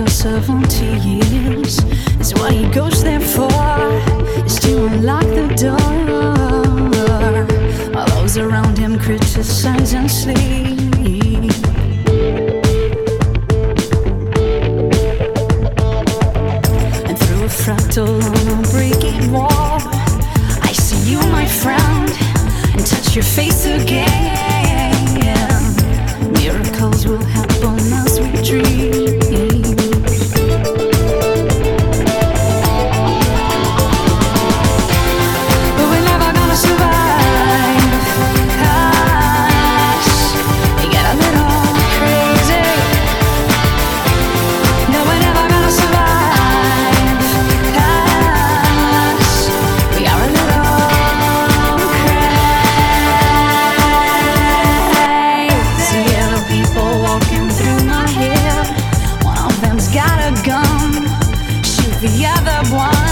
for 70 years. Is what he goes there for, is to unlock the door. While those around him criticize and sleep. And through a fractal on a breaking wall, I see you, my friend, and touch your face again. Miracles will happen as we dream. But we're never gonna survive, 'cause we get a little crazy. No, we're never gonna survive, 'cause we are a little crazy. Yellow people walking through my head. One of them's got a gun, shoot the other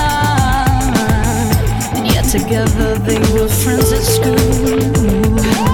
one. And yet together they were friends at school.